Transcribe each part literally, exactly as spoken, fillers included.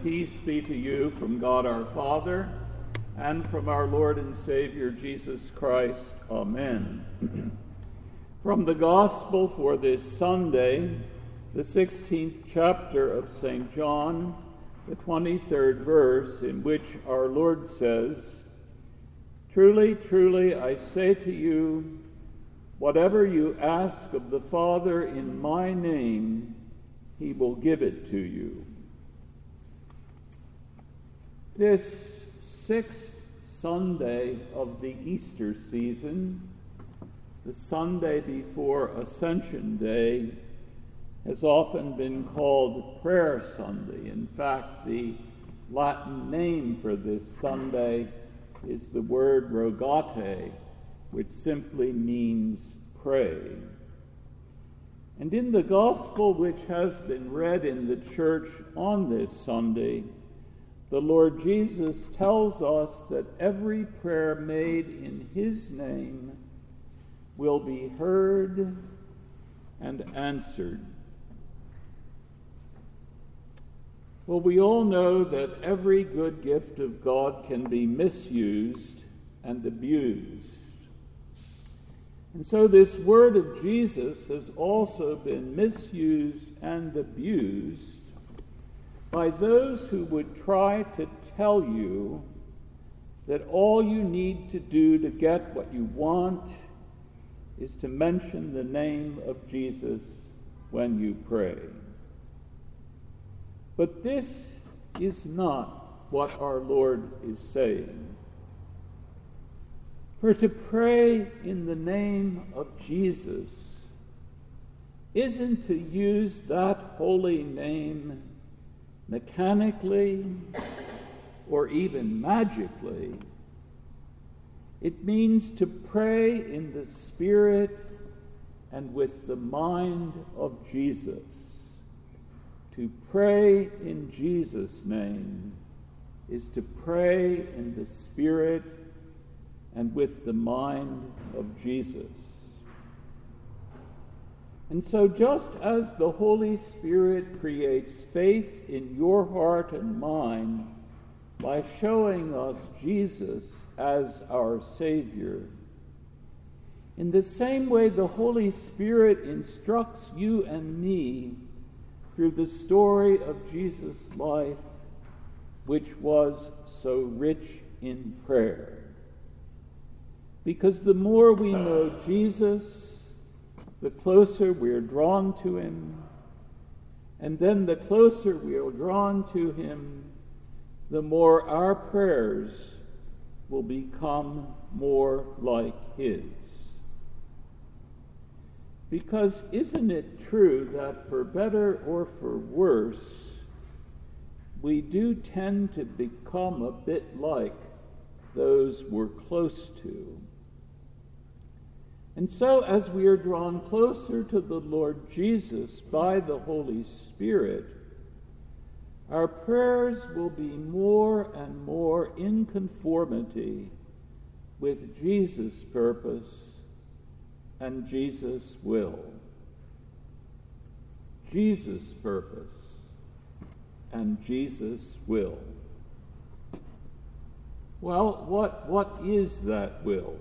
peace be to you from God our Father and from our Lord and Savior Jesus Christ. Amen. From the Gospel for this Sunday, the sixteenth chapter of Saint John, the twenty-third verse, in which our Lord says, "Truly, truly, I say to you, whatever you ask of the Father in my name, he will give it to you." This sixth Sunday of the Easter season, the Sunday before Ascension Day, has often been called Prayer Sunday. In fact, the Latin name for this Sunday is the word rogate, which simply means pray. And in the Gospel which has been read in the church on this Sunday, the Lord Jesus tells us that every prayer made in his name will be heard and answered. Well, we all know that every good gift of God can be misused and abused. And so this word of Jesus has also been misused and abused by those who would try to tell you that all you need to do to get what you want is to mention the name of Jesus when you pray. But this is not what our Lord is saying. For to pray in the name of Jesus isn't to use that holy name mechanically or even magically. It means to pray in the Spirit and with the mind of Jesus. To pray in Jesus' name is to pray in the Spirit and with the mind of Jesus. And so just as the Holy Spirit creates faith in your heart and mind by showing us Jesus as our Savior, in the same way the Holy Spirit instructs you and me through the story of Jesus' life, which was so rich in prayer. Because the more we know Jesus, the closer we're drawn to him, and then the closer we are drawn to him, the more our prayers will become more like his. Because isn't it true that for better or for worse, we do tend to become a bit like those we're close to? And so as we are drawn closer to the Lord Jesus by the Holy Spirit, our prayers will be more and more in conformity with Jesus' purpose and Jesus' will. Jesus' purpose and Jesus' will. Well, what, what is that will?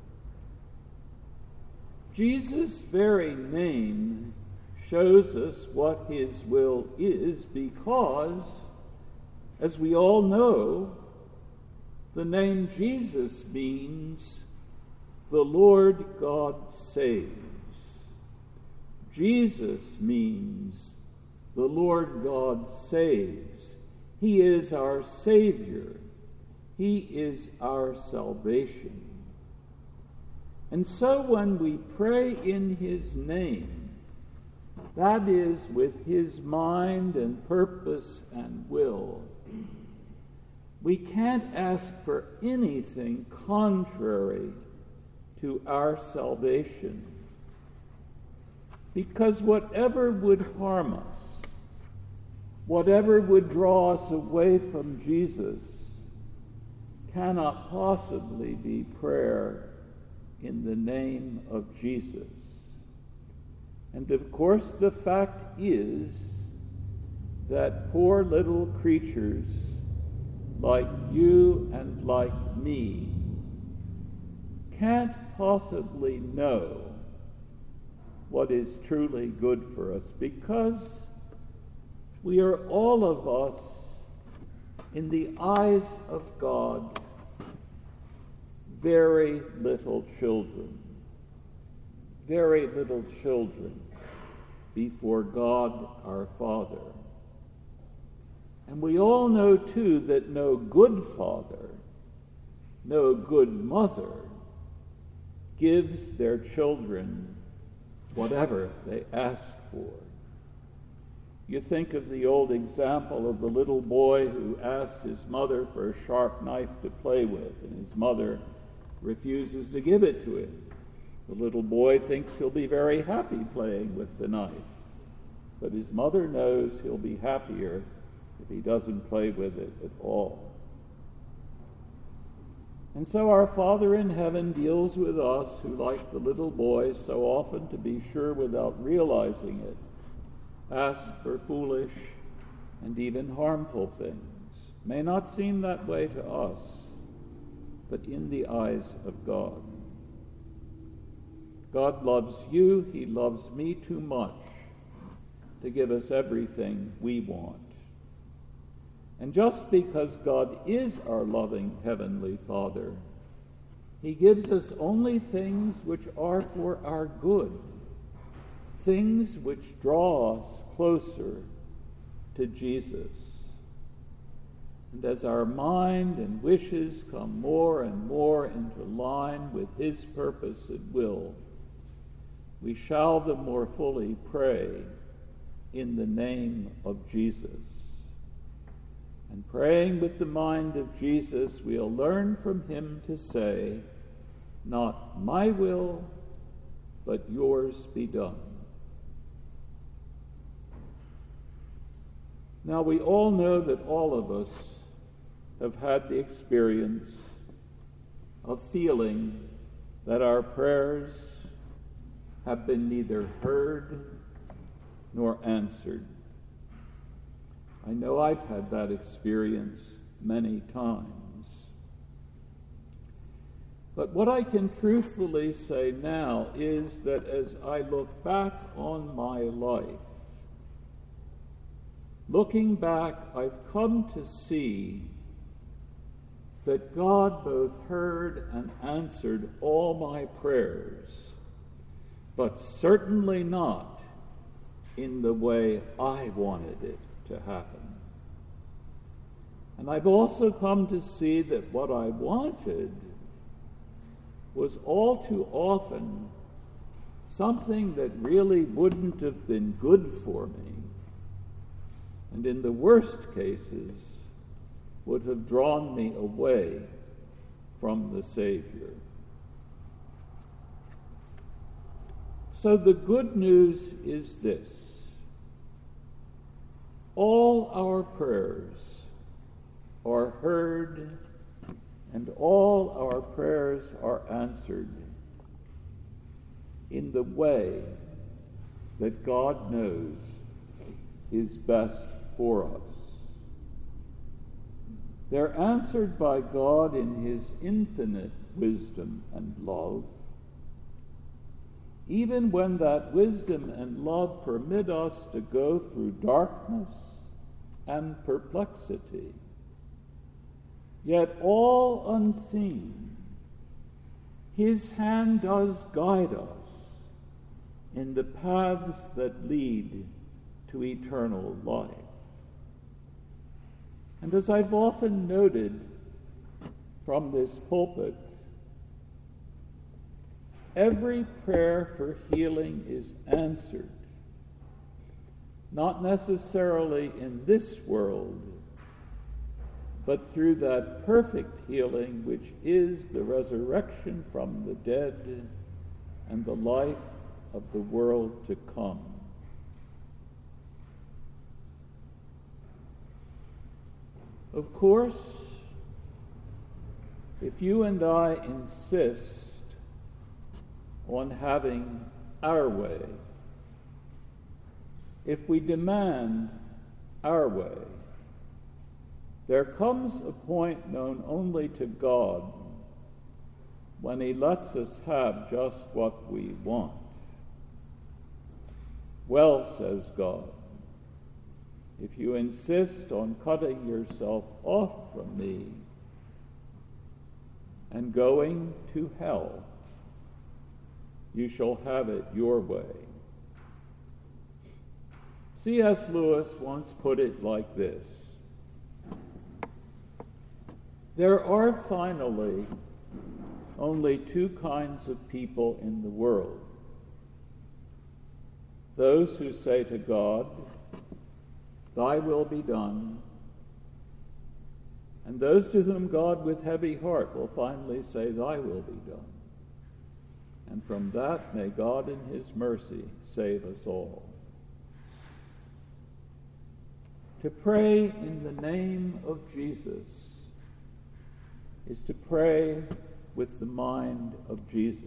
Jesus' very name shows us what his will is because, as we all know, the name Jesus means the Lord God saves. Jesus means the Lord God saves. He is our Savior. He is our salvation. And so when we pray in his name, that is with his mind and purpose and will, we can't ask for anything contrary to our salvation. Because whatever would harm us, whatever would draw us away from Jesus, cannot possibly be prayer in the name of Jesus. And of course, the fact is that poor little creatures like you and like me can't possibly know what is truly good for us, because we are all of us, in the eyes of God, very little children, very little children before God our Father. And we all know, too, that no good father, no good mother gives their children whatever they ask for. You think of the old example of the little boy who asks his mother for a sharp knife to play with, and his mother refuses to give it to him. The little boy thinks he'll be very happy playing with the knife, but his mother knows he'll be happier if he doesn't play with it at all. And so our Father in heaven deals with us who, like the little boy, so often, to be sure without realizing it, ask for foolish and even harmful things. May not seem that way to us, but in the eyes of God. God loves you, he loves me too much to give us everything we want. And just because God is our loving Heavenly Father, he gives us only things which are for our good, things which draw us closer to Jesus. And as our mind and wishes come more and more into line with his purpose and will, we shall the more fully pray in the name of Jesus. And praying with the mind of Jesus, we'll learn from him to say, "Not my will, but yours be done." Now, we all know that all of us have had the experience of feeling that our prayers have been neither heard nor answered. I know I've had that experience many times. But what I can truthfully say now is that as I look back on my life, looking back, I've come to see that God both heard and answered all my prayers, but certainly not in the way I wanted it to happen. And I've also come to see that what I wanted was all too often something that really wouldn't have been good for me, and in the worst cases would have drawn me away from the Savior. So the good news is this: all our prayers are heard, and all our prayers are answered in the way that God knows is best for us. They're answered by God in his infinite wisdom and love, even when that wisdom and love permit us to go through darkness and perplexity. Yet all unseen, his hand does guide us in the paths that lead to eternal life. And as I've often noted from this pulpit, every prayer for healing is answered, not necessarily in this world, but through that perfect healing which is the resurrection from the dead and the life of the world to come. Of course, if you and I insist on having our way, if we demand our way. There comes a point known only to God when he lets us have just what we want. Well, says God, if you insist on cutting yourself off from me and going to hell, you shall have it your way. C S Lewis once put it like this: there are finally only two kinds of people in the world. Those who say to God, "Thy will be done," and those to whom God with heavy heart will finally say, "Thy will be done." And from that may God in his mercy save us all. To pray in the name of Jesus is to pray with the mind of Jesus.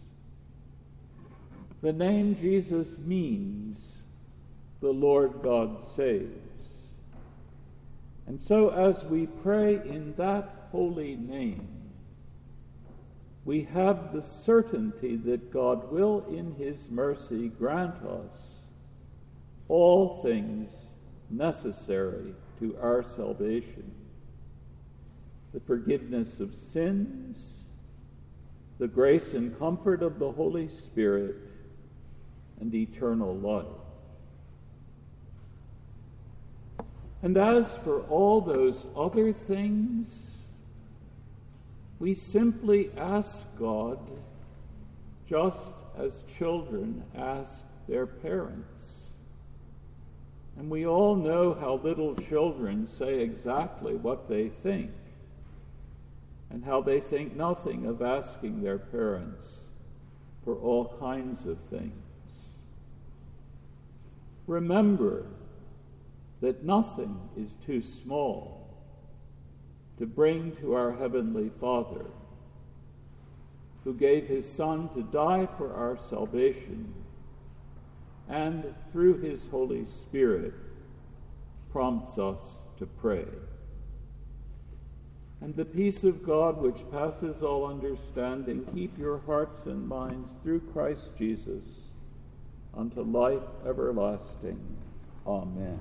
The name Jesus means the Lord God saves. And so as we pray in that holy name, we have the certainty that God will in his mercy grant us all things necessary to our salvation: the forgiveness of sins, the grace and comfort of the Holy Spirit, and eternal life. And as for all those other things, we simply ask God just as children ask their parents. And we all know how little children say exactly what they think, and how they think nothing of asking their parents for all kinds of things. Remember that nothing is too small to bring to our Heavenly Father, who gave his Son to die for our salvation, and through his Holy Spirit prompts us to pray. And the peace of God, which passes all understanding, keep your hearts and minds through Christ Jesus unto life everlasting. Amen.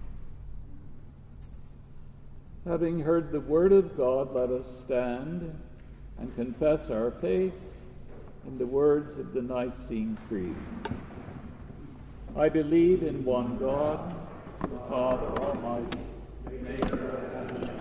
Having heard the word of God, let us stand and confess our faith in the words of the Nicene Creed. I believe in one God, the Father Almighty, maker of heaven